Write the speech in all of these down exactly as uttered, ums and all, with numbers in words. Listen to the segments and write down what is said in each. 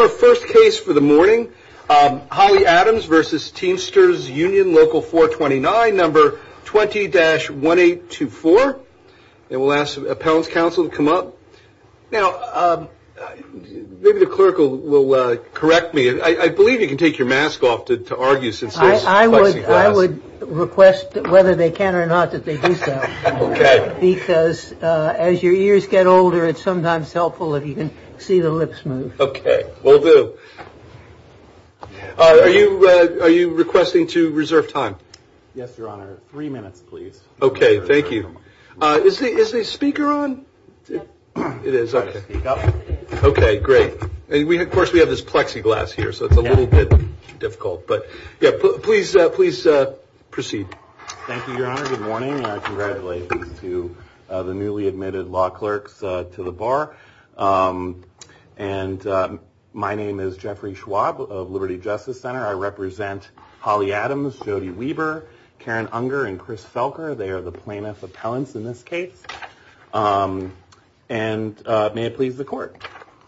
our first case for the morning, um, Holly Adams versus Teamsters Union Local four twenty-nine, number twenty dash one eight two four. And we'll ask the appellant's counsel to come up. Now, um, maybe the clerk will, will uh, correct me. I, I believe you can take your mask off to, to argue since there's I, I would plexiglass. I would request whether they can or not that they do so. Okay. Because uh, as your ears get older, it's sometimes helpful if you can see the lips move. Okay, will do. Uh, are you uh, are you requesting to reserve time? Yes, Your Honor. Three minutes, please. Okay, thank you. Uh, is the is the speaker on? It, it is. Try to Okay. speak up. Okay, great. And we of course we have this plexiglass here, so it's a Yeah. little bit difficult. But yeah, p- please uh, please uh, proceed. Thank you, Your Honor. Good morning. Uh, congratulations to uh, the newly admitted law clerks uh, to the bar. Um, and uh, my name is Jeffrey Schwab of Liberty Justice Center. I represent Holly Adams, Jody Weber, Karen Unger, and Chris Felker. They are the plaintiff appellants in this case. Um, and uh, may it please the court.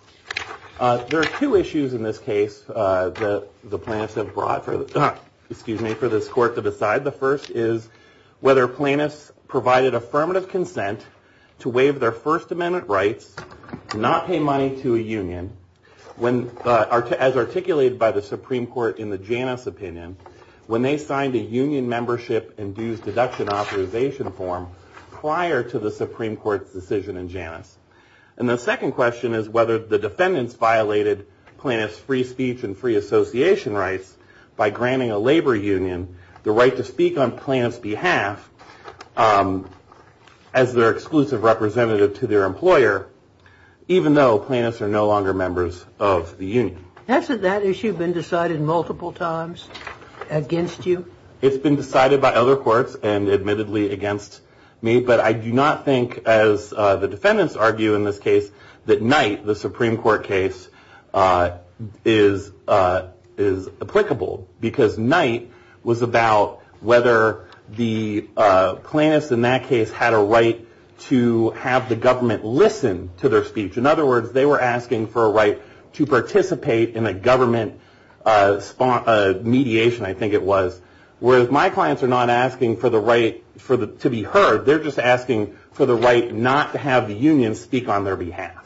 Uh, there are two issues in this case uh, that the plaintiffs have brought for the, uh, excuse me, for this court to decide. The first is whether plaintiffs provided affirmative consent to waive their First Amendment rights to not pay money to a union when, uh, art- as articulated by the Supreme Court in the Janus opinion, when they signed a union membership and dues deduction authorization form prior to the Supreme Court's decision in Janus. And the second question is whether the defendants violated plaintiffs' free speech and free association rights by granting a labor union the right to speak on plaintiffs' behalf um, as their exclusive representative to their employer, even though plaintiffs are no longer members of the union. Hasn't that issue been decided multiple times against you? It's been decided by other courts and admittedly against me, but I do not think, as uh, the defendants argue in this case, that Knight, the Supreme Court case, uh, is uh, is applicable, because Knight was about whether the uh, plaintiffs in that case had a right to have the government listen to their speech. In other words, they were asking for a right to participate in a government uh, spawn, uh, mediation, I think it was. Whereas my clients are not asking for the right for the to be heard; they're just asking for the right not to have the union speak on their behalf.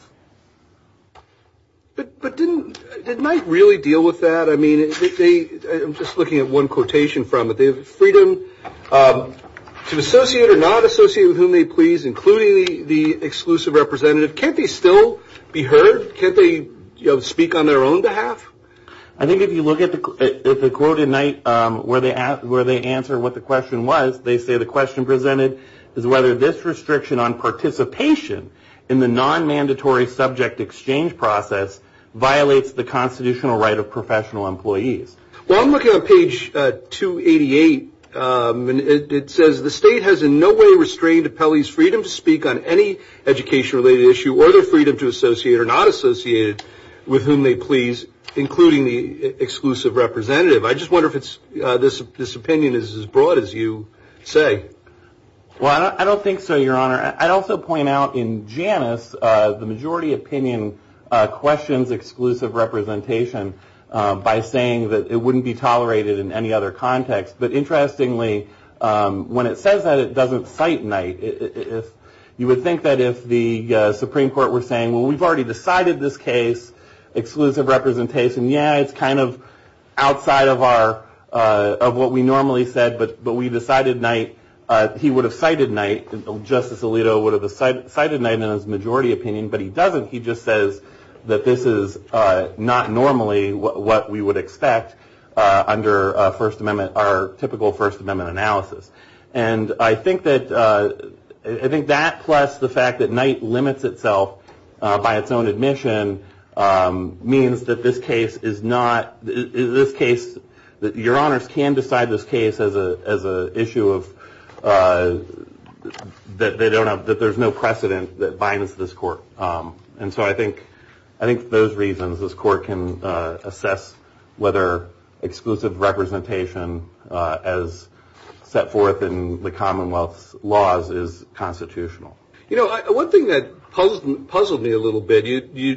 But but didn't did Knight really deal with that? I mean, they, they I'm just looking at one quotation from it. They have freedom um, to associate or not associate with whom they please, including the, the exclusive representative. Can't they still be heard? Can't they, you know, speak on their own behalf? I think if you look at the at the quote in Knight, um, where they ask, where they answer what the question was, they say the question presented is whether this restriction on participation in the non-mandatory subject exchange process violates the constitutional right of professional employees. Well, I'm looking on page uh, two eighty-eight, um, and it, it says the state has in no way restrained appellees' freedom to speak on any education-related issue or their freedom to associate or not associated with whom they please, including the exclusive representative. I just wonder if it's uh, this this opinion is as broad as you say. Well, I don't, I don't think so, Your Honor. I'd also point out in Janus, uh, the majority opinion uh, questions exclusive representation uh, by saying that it wouldn't be tolerated in any other context. But interestingly, um, when it says that, it doesn't cite Knight. It, it, if you would think that if the uh, Supreme Court were saying, well, we've already decided this case, exclusive representation, yeah, it's kind of outside of our uh, of what we normally said, but but we decided Knight. Uh, he would have cited Knight. Justice Alito would have cited, cited Knight in his majority opinion, but he doesn't. He just says that this is uh, not normally what, what we would expect uh, under uh, First Amendment, our typical First Amendment analysis. And I think that uh, I think that plus the fact that Knight limits itself uh, by its own admission. Um, means that this case is not this case that Your Honors can decide this case as a as a issue of uh, that they don't have that there's no precedent that binds this court, um, and so I think I think for those reasons this court can uh, assess whether exclusive representation uh, as set forth in the Commonwealth's laws is constitutional. You know, I, one thing that puzzled puzzled me a little bit. You you.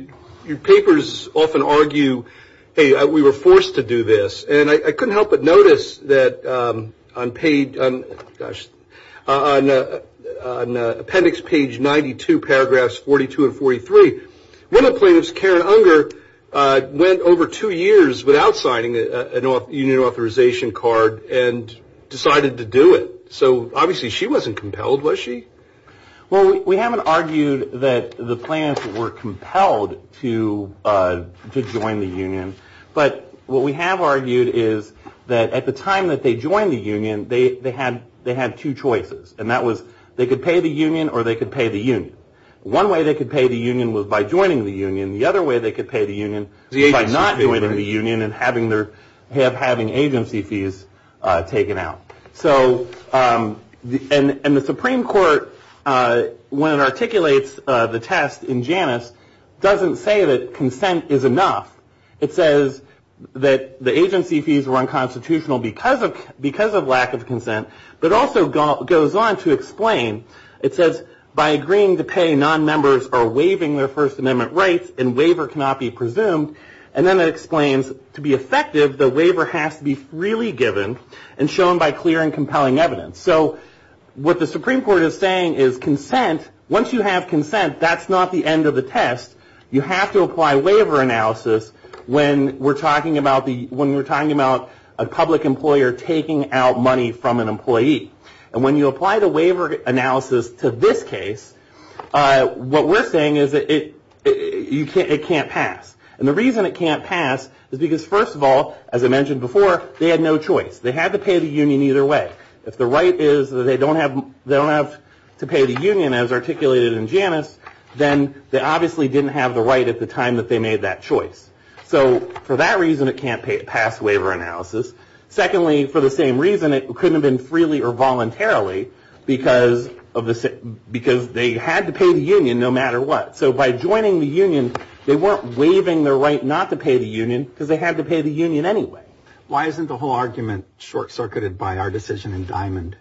your papers often argue, hey, we were forced to do this. And I, I couldn't help but notice that um, on page, on, gosh, uh, on, uh, on uh, appendix page ninety-two, paragraphs forty-two and forty-three, one of the plaintiffs, Karen Unger, uh, went over two years without signing a, a, an auth- union authorization card and decided to do it. So obviously she wasn't compelled, was she? Well, we, we haven't argued that the plaintiffs were compelled to uh, to join the union, but what we have argued is that at the time that they joined the union, they, they had they had two choices, and that was they could pay the union or they could pay the union. One way they could pay the union was by joining the union. The other way they could pay the union was by not joining the union and having their have having agency fees uh, taken out. So, um, the, and and the Supreme Court, uh, when it articulates uh, the test in Janus, doesn't say that consent is enough. It says that the agency fees were unconstitutional because of because of lack of consent, but also go, goes on to explain. It says, by agreeing to pay, non-members are waiving their First Amendment rights, and waiver cannot be presumed. And then it explains, to be effective, the waiver has to be freely given and shown by clear and compelling evidence. So what the Supreme Court is saying is consent, once you have consent, that's not the end of the test. You have to apply waiver analysis when we're talking about the when we're talking about a public employer taking out money from an employee. And when you apply the waiver analysis to this case, uh, what we're saying is that it, it you can't it can't pass. And the reason it can't pass is because, first of all, as I mentioned before, they had no choice. They had to pay the union either way. If the right is that they don't have they don't have to pay the union as articulated in Janus, then they obviously didn't have the right at the time that they made that choice. So for that reason, it can't pay, pass waiver analysis. Secondly, for the same reason, it couldn't have been freely or voluntarily because of the because they had to pay the union no matter what. So by joining the union, they weren't waiving their right not to pay the union because they had to pay the union anyway. Why isn't the whole argument short-circuited by our decision in Diamond?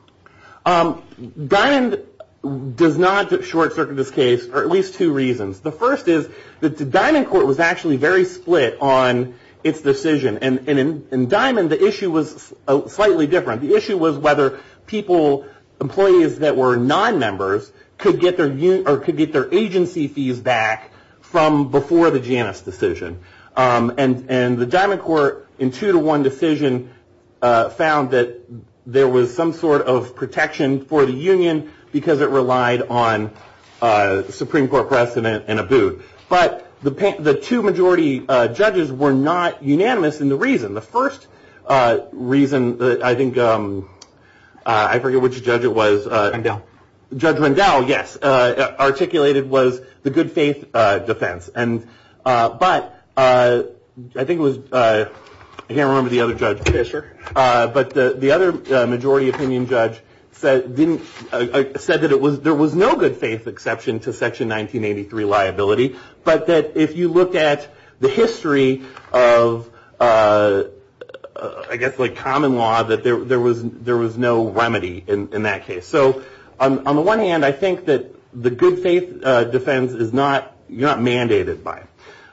Um, Diamond does not short-circuit this case for at least two reasons. The first is that the Diamond court was actually very split on its decision. And, and in, in Diamond, the issue was uh, slightly different. The issue was whether people, employees that were non-members, could get their un- or could get their agency fees back from before the Janus decision. Um, and, and the Diamond court, in two to one decision, uh, found that there was some sort of protection for the union because it relied on uh, Supreme Court precedent and Abood. But the the two majority uh, judges were not unanimous in the reason. The first uh, reason that I think um, uh, I forget which judge it was. Uh, Rendell. Judge Rendell, yes, uh, articulated was the good faith uh, defense. And uh, but uh, I think it was uh, I can't remember the other judge. Fisher. Uh, but the the other uh, majority opinion judge said didn't uh, uh, said that it was there was no good faith exception to Section nineteen eighty-three liability, but that if you look at the history of uh, uh, I guess like common law, that there there was there was no remedy in, in that case. So on on the one hand, I think that the good faith uh, defense is not you're not mandated by,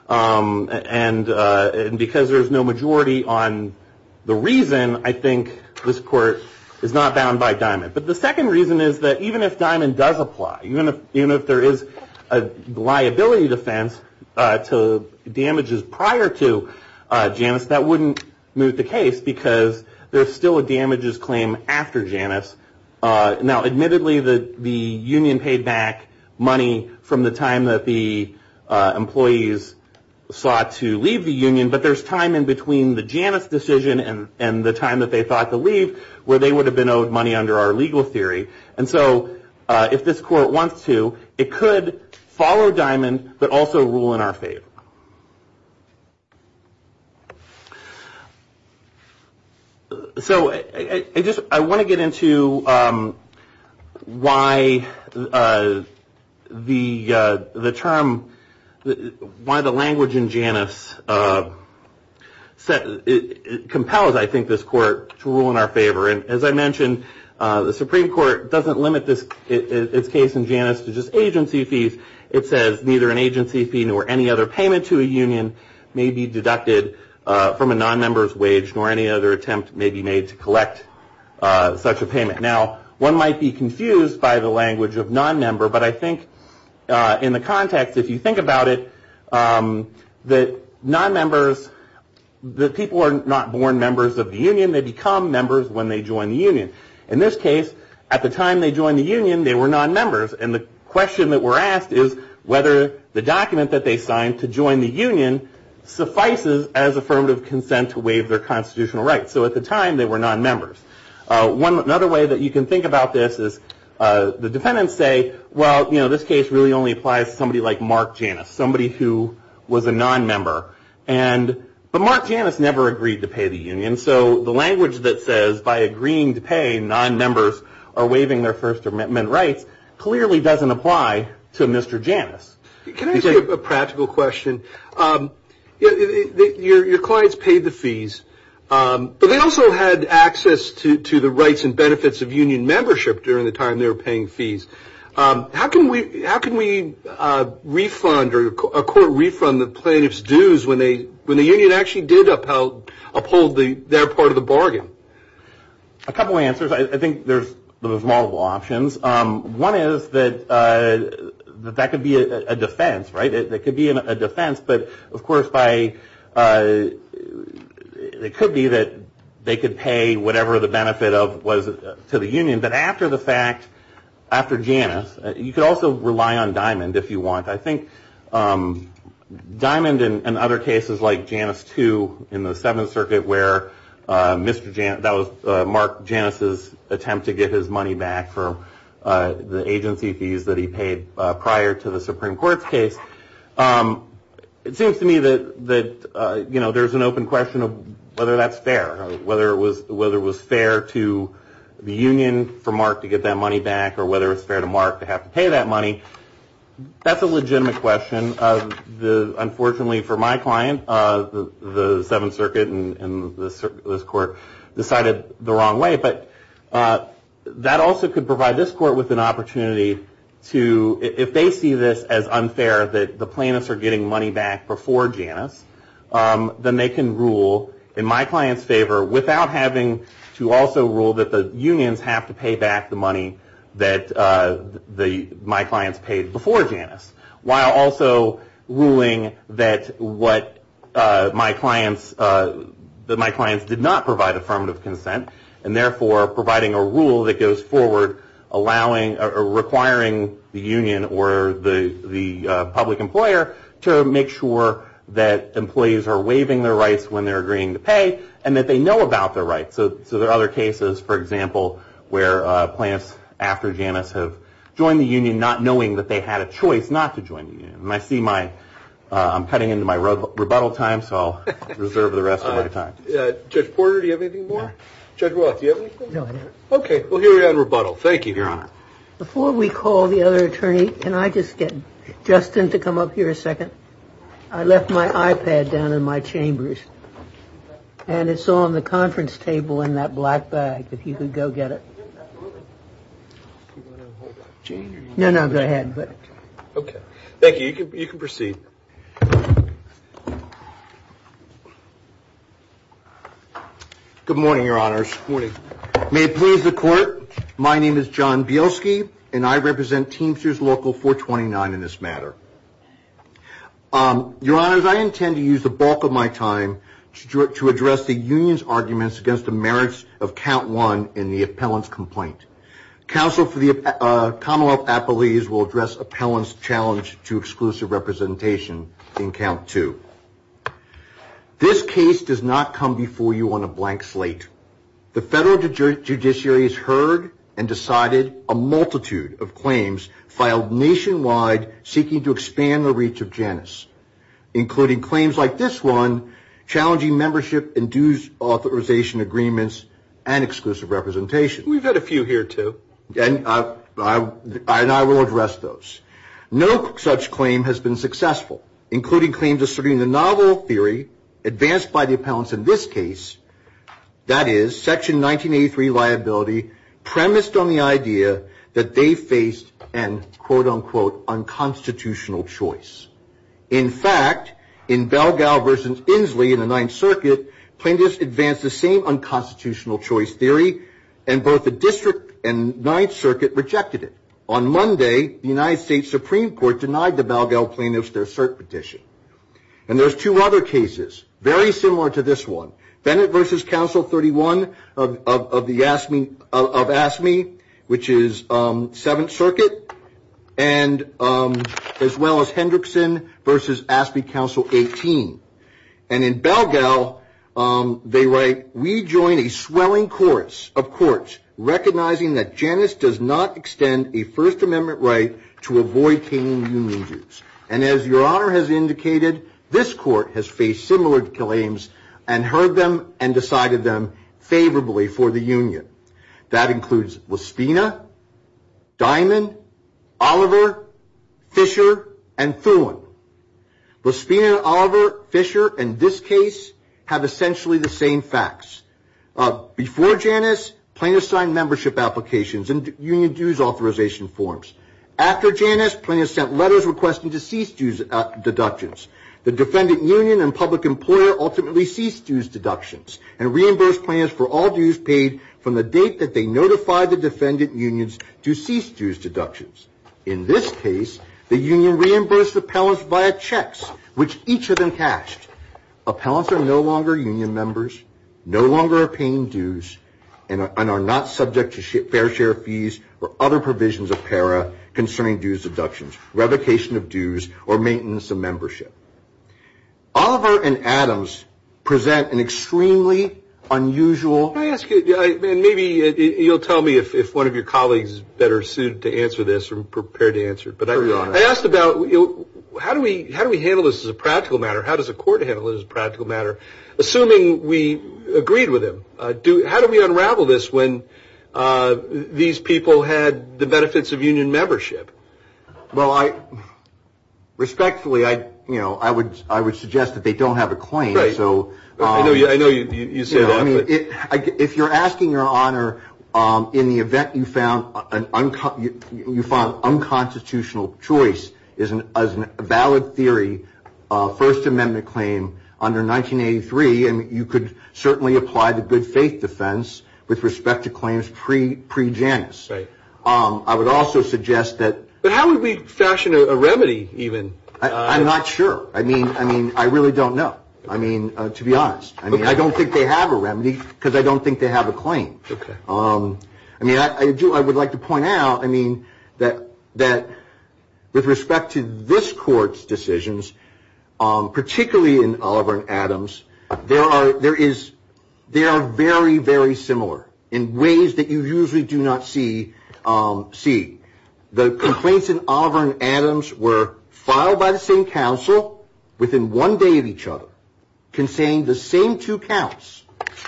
um, and uh, and because there's no majority on the reason, I think this court is not bound by Diamond. But the second reason is that even if Diamond does apply, even if even if there is a liability defense uh, to damages prior to uh, Janus, that wouldn't moot the case because there's still a damages claim after Janus. Uh, now, admittedly, the the union paid back money from the time that the uh, employees sought to leave the union, but there's time in between the Janus decision and, and the time that they thought to leave where they would have been owed money under our legal theory. And so uh, if this court wants to, it could follow Diamond but also rule in our favor. So I, I, I just I want to get into um, why uh, the uh, the term why the language in Janus uh, set, it, it compels, I think, this court to rule in our favor. And as I mentioned, uh, the Supreme Court doesn't limit this it, its case in Janus to just agency fees. it says neither an agency fee nor any other payment to a union may be deducted uh, from a non-member's wage, nor any other attempt may be made to collect uh, such a payment. Now, one might be confused by the language of non-member, but I think uh, in the context, if you think about it, um, that non-members, the people are not born members of the union. They become members when they join the union. In this case, at the time they joined the union, they were non-members, and the question that we're asked is whether the document that they signed to join the union suffices as affirmative consent to waive their constitutional rights. So at the time, they were non-members. Uh, one another way that you can think about this is uh, the defendants say, well, you know, this case really only applies to somebody like Mark Janus, somebody who was a non-member, and but Mark Janus never agreed to pay the union. So the language that says by agreeing to pay, non-members are waiving their First Amendment rights clearly doesn't apply to Mister Janus. Can I ask you a practical question? Um, your, your clients paid the fees, um, but they also had access to, to the rights and benefits of union membership during the time they were paying fees. Um, how can we how can we uh, refund or a court refund the plaintiffs' dues when they when the union actually did uphold uphold the their part of the bargain? A couple of answers. I, I think there's there's multiple options. Um, one is that uh, that that could be a, a defense, right? It, it could be a defense, but of course, by uh, it could be that they could pay whatever the benefit of was to the union, but after the fact. After Janus, uh, you could also rely on Diamond if you want. I think um, Diamond and, and other cases like Janus two in the Seventh Circuit, where uh, Mister Jan that was uh, Mark Janus's attempt to get his money back for uh, the agency fees that he paid uh, prior to the Supreme Court's case. Um, it seems to me that that uh, you know there's an open question of whether that's fair, whether it was whether it was fair to the union for Mark to get that money back, or whether it's fair to Mark to have to pay that money. That's a legitimate question. Uh, the, unfortunately for my client, uh, the, the Seventh Circuit and, and this, this court decided the wrong way. But uh, that also could provide this court with an opportunity to, if they see this as unfair, that the plaintiffs are getting money back before Janus, um, then they can rule in my client's favor without having to also rule that the unions have to pay back the money that uh, the my clients paid before Janus, while also ruling that what uh, my clients uh, that my clients did not provide affirmative consent, and therefore providing a rule that goes forward, allowing or requiring the union or the the uh, public employer to make sure that employees are waiving their rights when they're agreeing to pay, and that they know about their rights. So, so there are other cases, for example, where uh, plaintiffs after Janus have joined the union not knowing that they had a choice not to join the union. And I see my, uh, I'm cutting into my re- rebuttal time, so I'll reserve the rest of my time. Uh, Judge Porter, do you have anything more? No. Judge Roth, do you have anything? No, I don't. Okay, we'll hear you on rebuttal. Thank you, Your Honor. Before we call the other attorney, can I just get Justin to come up here a second? I left my iPad down in my chambers, and it's on the conference table in that black bag, if you could go get it. No, no, go ahead. But okay. Thank you. You can, you can proceed. Good morning, Your Honors. Good morning. May it please the Court, my name is John Bielski, and I represent Teamsters Local four twenty-nine in this matter. Um, Your Honors, I intend to use the bulk of my time to, to address the union's arguments against the merits of count one in the appellant's complaint. Counsel for the uh, Commonwealth Appellees will address appellant's challenge to exclusive representation in count two. This case does not come before you on a blank slate. The federal ju- judiciary has heard and decided a multitude of claims filed nationwide seeking to expand the reach of Janus, including claims like this one, challenging membership and dues authorization agreements and exclusive representation. We've had a few here, too. And, uh, I, and I will address those. No such claim has been successful, including claims asserting the novel theory advanced by the appellants in this case, that is, Section nineteen eighty-three liability premised on the idea that they faced an quote-unquote unconstitutional choice. In fact, in Belgal versus Inslee in the Ninth Circuit, plaintiffs advanced the same unconstitutional choice theory, and both the District and Ninth Circuit rejected it. On Monday, the United States Supreme Court denied the Belgal plaintiffs their cert petition. And there's two other cases, very similar to this one. Bennett versus Council thirty-one of, of, of the ASME, of, of ASME, which is um, Seventh Circuit, and um, as well as Hendrickson versus ASME Council eighteen. And in Belgal, um, they write, we join a swelling chorus of courts recognizing that Janus does not extend a First Amendment right to avoid caning union dues. And as Your Honor has indicated, this court has faced similar claims and heard them and decided them favorably for the union. That includes Laspina, Diamond, Oliver, Fisher, and Thulin. Laspina and Oliver, Fisher, in this case, have essentially the same facts. Uh, before Janus, plaintiffs signed membership applications and union dues authorization forms. After Janus, plaintiffs sent letters requesting to cease dues uh, deductions. The defendant union and public employer ultimately ceased dues deductions and reimbursed plaintiffs for all dues paid from the date that they notified the defendant unions to cease dues deductions. In this case, the union reimbursed appellants via checks, which each of them cashed. Appellants are no longer union members, no longer are paying dues, and are, and are not subject to sh- fair share fees or other provisions of para concerning dues deductions, revocation of dues, or maintenance of membership. Oliver and Adams present an extremely unusual... Can I ask you, and maybe it, it, you'll tell me if, if one of your colleagues is better suited to answer this or prepared to answer it, but I, I asked about, you know, how do we how do we handle this as a practical matter? How does a court handle it as a practical matter? Assuming we agreed with him, uh, do how do we unravel this when uh, these people had the benefits of union membership? Well, I respectfully, I you know, I would I would suggest that they don't have a claim. Right. So um, I know you I know you you, you say you know, that. I mean, but it, I, if you're asking Your Honor, um, in the event you found an unco- you, you found unconstitutional choice is an as a valid theory, uh, First Amendment claim under nineteen eighty-three, and you could certainly apply the good faith defense with respect to claims pre pre Janus. Right. Um, I would also suggest that. But how would we fashion a, a remedy even? I, I'm not sure. I mean, I mean, I really don't know. I mean, uh, to be honest, I mean, okay. I don't think they have a remedy because I don't think they have a claim. Okay. Um, I mean, I, I do. I would like to point out. I mean, that that with respect to this court's decisions, um, particularly in Oliver and Adams, there are there is they are very very similar in ways that you usually do not see um, see. The complaints in Oliver and Adams were filed by the same counsel within one day of each other, containing the same two counts,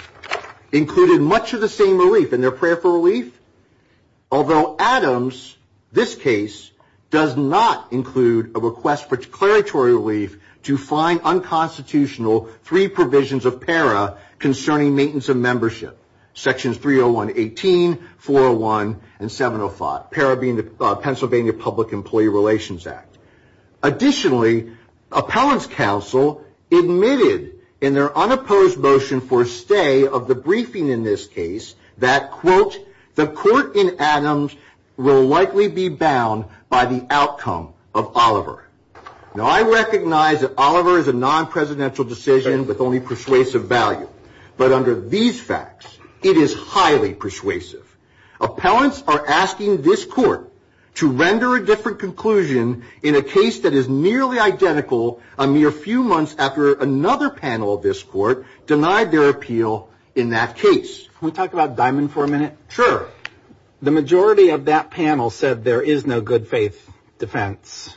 included much of the same relief in their prayer for relief, although Adams, this case, does not include a request for declaratory relief to find unconstitutional three provisions of para concerning maintenance of membership, sections three oh one eighteen, four oh one, and seven oh five, para being the uh, Pennsylvania Public Employee Relations Act. Additionally, appellant's counsel admitted in their unopposed motion for stay of the briefing in this case that, quote, the court in Adams will likely be bound by the outcome of Oliver. Now, I recognize that Oliver is a non-presidential decision with only persuasive value, but under these facts, it is highly persuasive. Appellants are asking this court to render a different conclusion in a case that is nearly identical a mere few months after another panel of this court denied their appeal in that case. Can we talk about Diamond for a minute? Sure. The majority of that panel said there is no good faith defense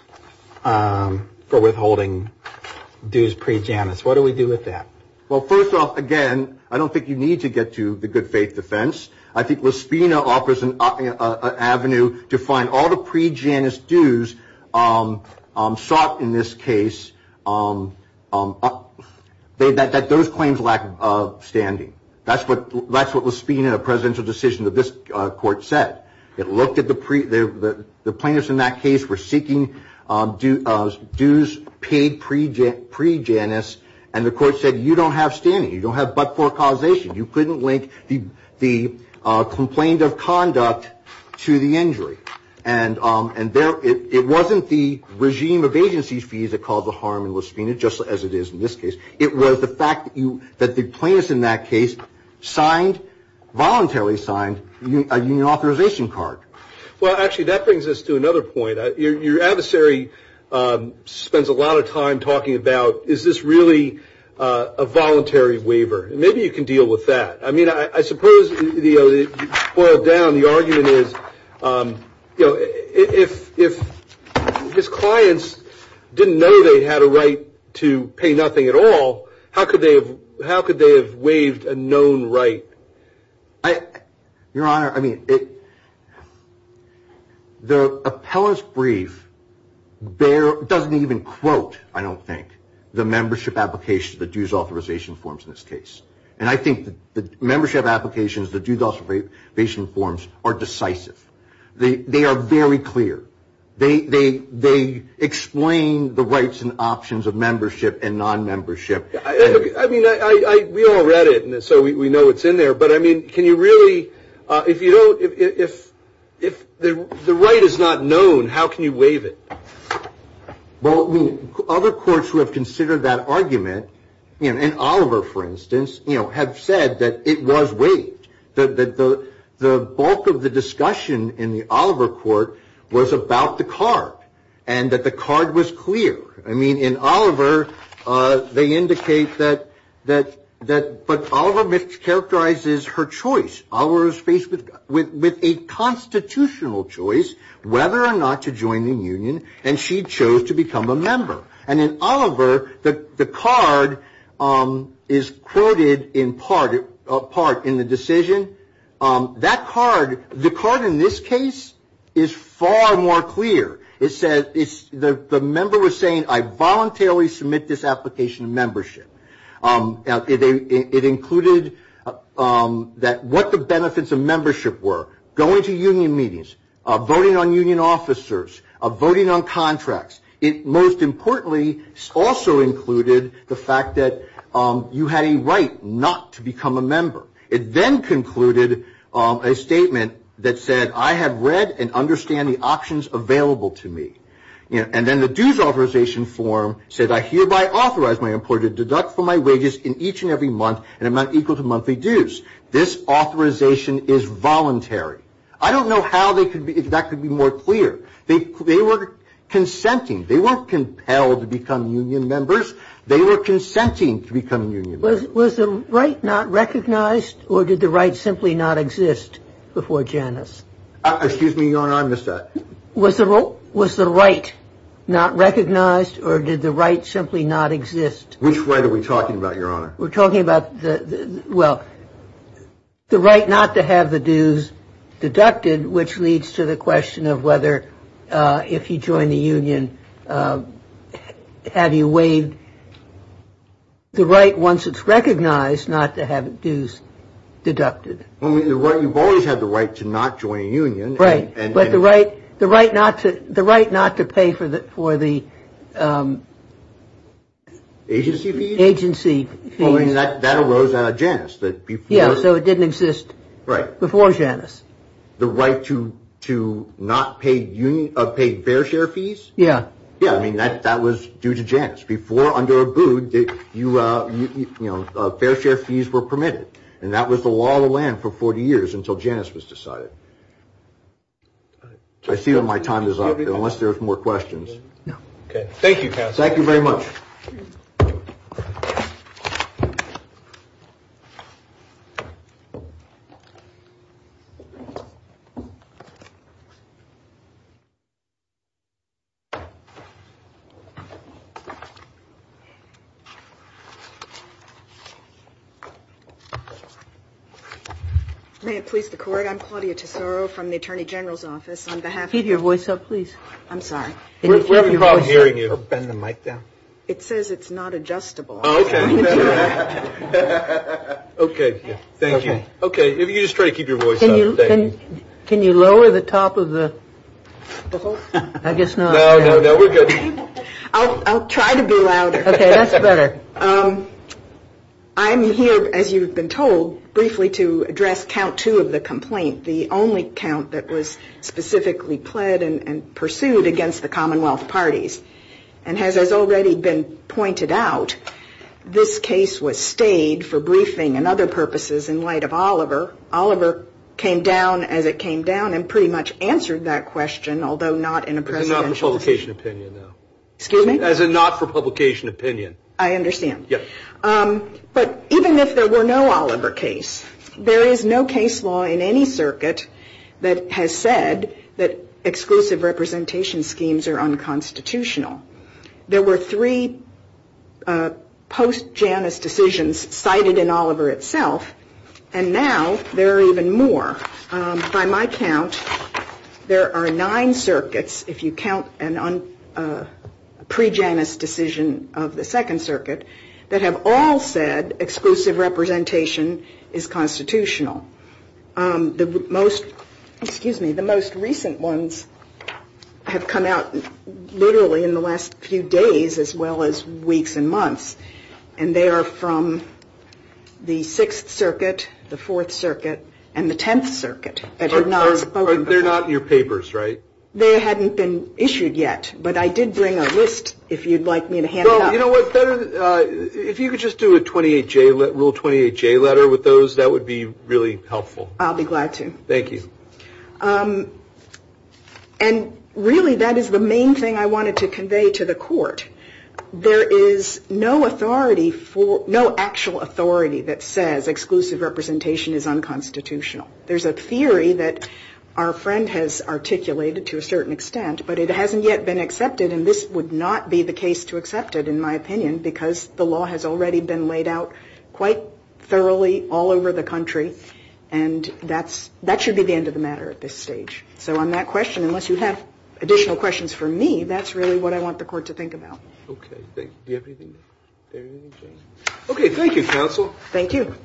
um, for withholding dues pre-Janus. What do we do with that? Well, first off, again, I don't think you need to get to the good faith defense. I think Laspina offers an, uh, uh, an avenue to find all the pre-Janus dues um, um, sought in this case. Um, um, uh, they, that, that those claims lack uh, standing. That's what that's what Laspina, a presidential decision of this uh, court, said. It looked at the pre the the, the plaintiffs in that case were seeking um, due, uh, dues paid pre pre Janus, and the court said you don't have standing, you don't have but for causation, you couldn't link the the uh, complaint of conduct to the injury. And um, and there, it, it wasn't the regime of agency fees that caused the harm in Laspina, just as it is in this case. It was the fact that you that the plaintiffs in that case signed, voluntarily signed, a union authorization card. Well, actually, that brings us to another point. Uh, your, your adversary um, spends a lot of time talking about, is this really uh, a voluntary waiver? And maybe you can deal with that. I mean, I, I suppose, you know, it boiled down, the argument is, um, you know, if if his clients didn't know they had a right to pay nothing at all, how could they have how could they have waived a known right? I, Your Honor, I mean, it, the appellant's brief bear, doesn't even quote, I don't think, the membership application, the dues authorization forms in this case. And I think the, the membership applications, the dues authorization forms are decisive. They, they are very clear. They, they, they explain the rights and options of membership and non-membership. I, I mean, I, I, we all read it, and so we, we know it's in there. But I mean, can you really, uh, if you don't, if, if, if the the right is not known, how can you waive it? Well, I mean, other courts who have considered that argument, you know, and Oliver, for instance, you know, have said that it was waived. The, the, the, the bulk of the discussion in the Oliver court was about the card, and that the card was clear. I mean, in Oliver, uh, they indicate that, that, that, but Oliver mischaracterizes her choice. Oliver is faced with, with, with a constitutional choice whether or not to join the union, and she chose to become a member. And in Oliver, the, the card, um, is quoted in part, uh, part in the decision. Um, that card, the card in this case, is far more clear. It says, it's, the, the member was saying, I voluntarily submit this application of membership. Um, it, it, it included um, that what the benefits of membership were, going to union meetings, uh, voting on union officers, uh, voting on contracts. It most importantly also included the fact that um, you had a right not to become a member. It then concluded um, a statement that said, I have read and understand the options available to me. You know, and then the dues authorization form said, I hereby authorize my employer to deduct from my wages in each and every month an amount equal to monthly dues. This authorization is voluntary. I don't know how they could be, if that could be more clear. They, they were consenting. They weren't compelled to become union members. They were consenting to become union members. Was, was the right not recognized, or did the right simply not exist before Janus? Uh, excuse me, Your Honor, I missed that. Was the was the right not recognized, or did the right simply not exist? Which right are we talking about, Your Honor? We're talking about the, the well, the right not to have the dues deducted, which leads to the question of whether, uh, if you join the union, uh, have you waived the right once it's recognized not to have dues deducted? Well, I mean, the right, you've always had the right to not join a union, right? And, and, but and the right, the right not to, the right not to pay for the for the um, agency fees. Agency fees. Well, I mean, that that arose out of Janus. That before. Yeah, so it didn't exist. Right. Before Janus. The right to to not pay union uh, pay fair share fees. Yeah. Yeah, I mean that that was due to Janus. Before, under Abood, you uh you, you, you know uh, fair share fees were permitted. And that was the law of the land for forty years until Janus was decided. I see that my time is up, unless there's more questions. No. Okay. Thank you, counsel. Thank you very much. May it please the Court, I'm Claudia Tesoro from the Attorney General's Office on behalf Keep of... your voice up, please. I'm sorry. We're, we're having a problem hearing you. Or bend the mic down. It says it's not adjustable. Oh, okay. okay. Yeah. Thank okay. you. Okay. If you just try to keep your voice can up. You, thank can, you. Can you lower the top of the... The whole... I guess not. No, no, no, we're good. I'll, I'll try to be louder. Okay, that's better. Um, I'm here, as you've been told, briefly to address count two of the complaint, the only count that was specifically pled and, and pursued against the Commonwealth parties. And as has already been pointed out, this case was stayed for briefing and other purposes in light of Oliver. Oliver came down as it came down and pretty much answered that question, although not in a presidential... As a not-for-publication opinion, though. Excuse me? As a not-for-publication opinion. I understand. Yep. Um, but even if there were no Oliver case, there is no case law in any circuit that has said that exclusive representation schemes are unconstitutional. There were three uh, post-Janus decisions cited in Oliver itself, and now there are even more. Um, by my count, there are nine circuits, if you count an un, uh, pre-Janus decision of the Second Circuit, that have all said exclusive representation is constitutional. Um, the most, excuse me, the most recent ones have come out literally in the last few days as well as weeks and months, and they are from the Sixth Circuit, the Fourth Circuit, and the Tenth Circuit that have not are, spoken are, They're before. not in your papers, right? They hadn't been issued yet, but I did bring a list if you'd like me to hand well, it out. You know what? Better uh, if you could just do a twenty-eight J le- Rule twenty-eight J letter with those. That would be really helpful. I'll be glad to. Thank you. Um, and really, that is the main thing I wanted to convey to the court. There is no authority for, no actual authority that says exclusive representation is unconstitutional. There's a theory that our friend has articulated to a certain extent, but it hasn't yet been accepted, and this would not be the case to accept it, in my opinion, because the law has already been laid out quite thoroughly all over the country, and that's that should be the end of the matter at this stage. So on that question, unless you have additional questions for me, that's really what I want the court to think about. Okay. Thank, do you have anything, do you have anything, Jane? Okay. Thank you, counsel. Thank you.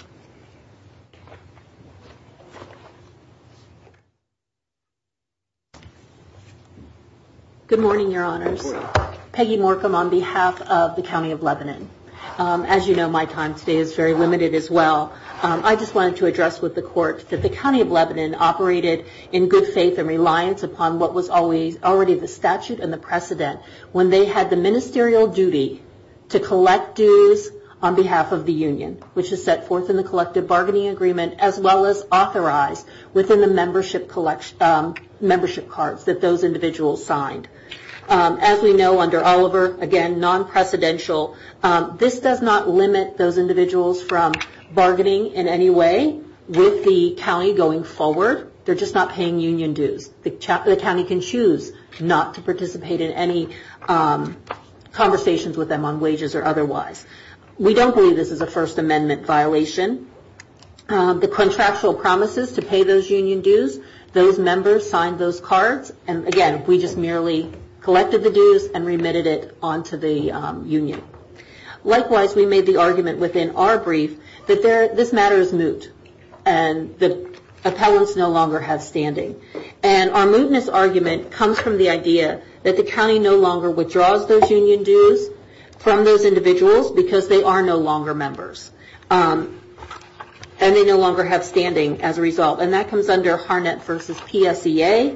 Good morning, Your Honors. Good morning. Peggy Morcom on behalf of the County of Lebanon. Um, as you know, my time today is very limited as well. Um, I just wanted to address with the court that the County of Lebanon operated in good faith and reliance upon what was always already the statute and the precedent when they had the ministerial duty to collect dues on behalf of the union, which is set forth in the collective bargaining agreement, as well as authorized within the membership collection, um, membership cards that those individuals signed. Um, as we know under Oliver, again, non-precedential, um, this does not limit those individuals from bargaining in any way with the county going forward. They're just not paying union dues. The, cha- the county can choose not to participate in any um, conversations with them on wages or otherwise. We don't believe this is a First Amendment violation. Um, the contractual promises to pay those union dues, those members signed those cards, and again, we just merely collected the dues and remitted it onto the um, union. Likewise, we made the argument within our brief that there, this matter is moot, and the appellants no longer have standing. And our mootness argument comes from the idea that the county no longer withdraws those union dues from those individuals because they are no longer members. Um, and they no longer have standing as a result. And that comes under Harnett versus P S E A,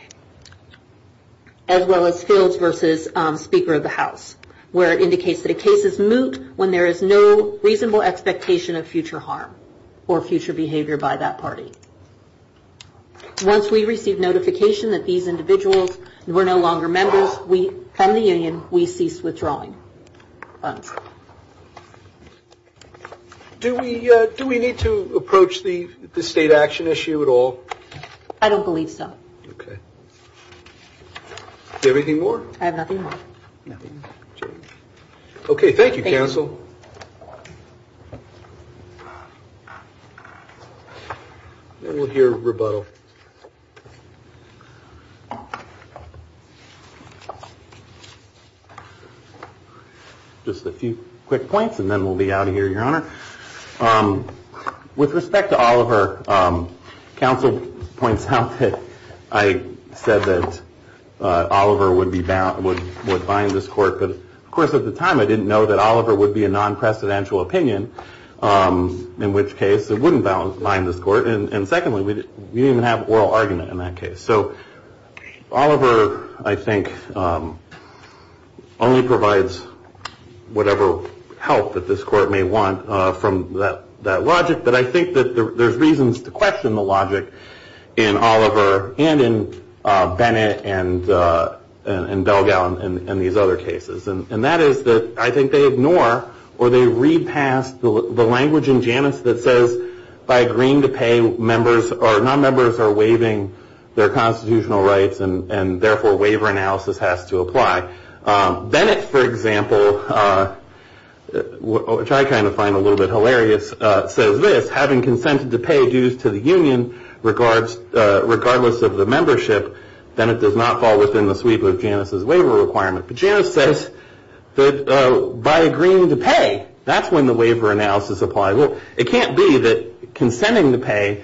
as well as Fields versus um, Speaker of the House, where it indicates that a case is moot when there is no reasonable expectation of future harm or future behavior by that party. Once we received notification that these individuals were no longer members, we, from the union, we ceased withdrawing funds. Do we uh, do we need to approach the the state action issue at all? I don't believe so. Okay. Do you have anything more? I have nothing more. Nothing. Okay. Thank you, Thank you. counsel. Then we'll hear rebuttal. Just a few quick points, and then we'll be out of here, Your Honor. Um, with respect to Oliver, um, counsel points out that I said that uh, Oliver would be bound, would, would bind this court, but of course at the time I didn't know that Oliver would be a non-precedential opinion, um, in which case it wouldn't bound, bind this court, and, and secondly, we, did, we didn't even have oral argument in that case. So Oliver, I think, um, only provides whatever help that this court may want uh, from that, that logic, but I think that there, there's reasons to question the logic in Oliver and in uh, Bennett and, uh, and, and Belgal and, and these other cases. And, and that is that I think they ignore or they read past the, the language in Janus that says by agreeing to pay, members or non-members are waiving their constitutional rights, and, and therefore waiver analysis has to apply. Um, Bennett, for example, uh, which I kind of find a little bit hilarious, uh, says this: having consented to pay dues to the union regards, uh, regardless of the membership, then it does not fall within the sweep of Janus's waiver requirement. But Janus says that uh, by agreeing to pay, that's when the waiver analysis applies. Well, it can't be that consenting to pay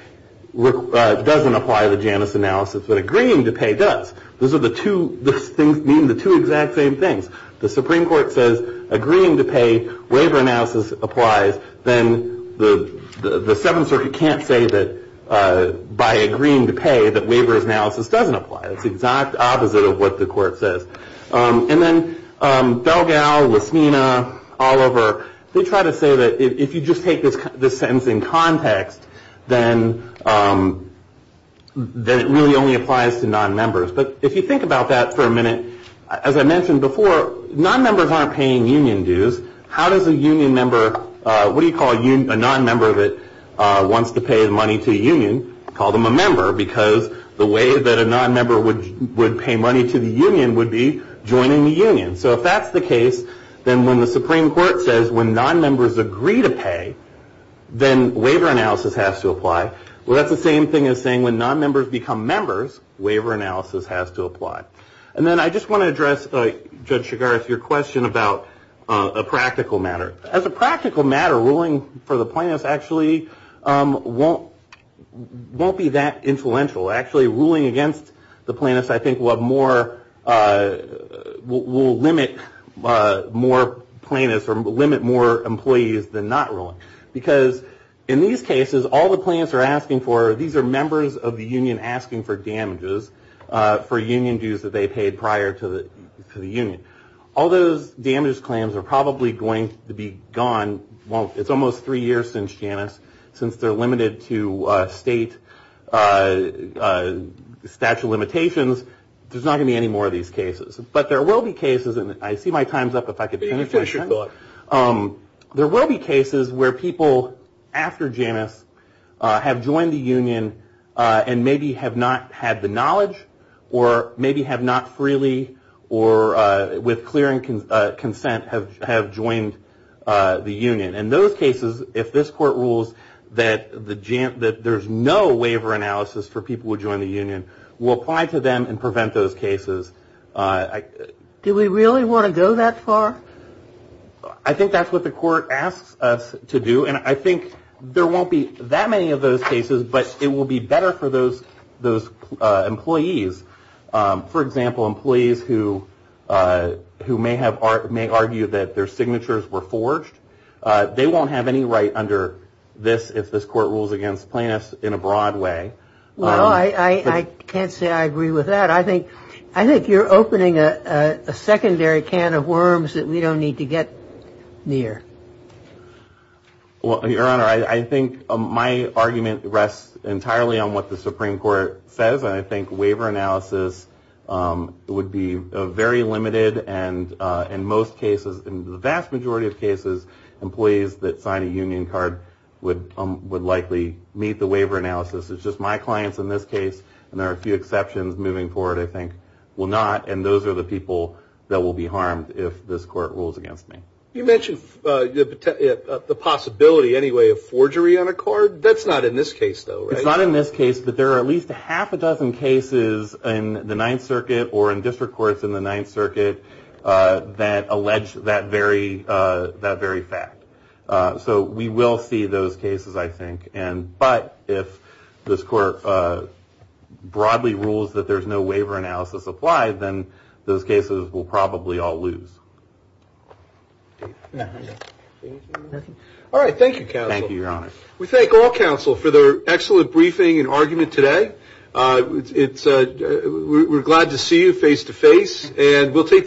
Uh, doesn't apply to the Janus analysis, but agreeing to pay does. Those are the two, those things mean the two exact same things. The Supreme Court says agreeing to pay, waiver analysis applies, then the, the, the Seventh Circuit can't say that uh, by agreeing to pay that waiver analysis doesn't apply. It's the exact opposite of what the court says. Um, and then um, Belgal, Lasmina, Oliver, they try to say that if, if you just take this, this sentence in context, then um, then it really only applies to non-members. But if you think about that for a minute, as I mentioned before, non-members aren't paying union dues. How does a union member, uh, what do you call a, un- a non-member that uh, wants to pay money to a union? Call them a member, because the way that a non-member would would pay money to the union would be joining the union. So if that's the case, then when the Supreme Court says when non-members agree to pay, then waiver analysis has to apply. Well, that's the same thing as saying when non-members become members, waiver analysis has to apply. And then I just want to address, uh, Judge Chigaris, your question about uh, a practical matter. As a practical matter, ruling for the plaintiffs actually um, won't won't be that influential. Actually, ruling against the plaintiffs, I think, will have more uh, will, will limit uh, more plaintiffs or limit more employees than not ruling. Because in these cases, all the plaintiffs are asking for, these are members of the union asking for damages uh, for union dues that they paid prior to the to the union. All those damages claims are probably going to be gone. Well, it's almost three years since Janus, since they're limited to uh, state uh, uh, statute of limitations. There's not going to be any more of these cases. But there will be cases, and I see my time's up. If I could finish, finish your thought. Um, There will be cases where people after Janus uh, have joined the union uh, and maybe have not had the knowledge, or maybe have not freely or uh, with clear and con- uh, consent have have joined uh, the union. In those cases, if this court rules that the Jan- that there's no waiver analysis for people who join the union, we'll apply to them and prevent those cases. Uh, I, Do we really want to go that far? I think that's what the court asks us to do, and I think there won't be that many of those cases, but it will be better for those those uh, employees. Um, for example, employees who uh, who may have ar- may argue that their signatures were forged. Uh, they won't have any right under this if this court rules against plaintiffs in a broad way. Well, um, I, I, I can't say I agree with that. I think I think you're opening a, a, a secondary can of worms that we don't need to get near. Well, Your Honor, I, I think um, my argument rests entirely on what the Supreme Court says, and I think waiver analysis um, would be uh, very limited, and uh, in most cases, in the vast majority of cases, employees that sign a union card would um, would likely meet the waiver analysis. It's just my clients in this case, and there are a few exceptions moving forward, I think, will not, and those are the people that will be harmed if this court rules against me. You mentioned uh, the, uh, the possibility, anyway, of forgery on a card. That's not in this case, though, right? It's not in this case, but there are at least a half a dozen cases in the Ninth Circuit or in district courts in the Ninth Circuit uh, that allege that very uh, that very fact. Uh, so we will see those cases, I think. And but if this court uh, broadly rules that there's no waiver analysis applied, then those cases will probably all lose. All right, thank you, counsel. Thank you, Your Honor. We thank all counsel for their excellent briefing and argument today. Uh, it's, it's uh, we're glad to see you face to face, and we'll take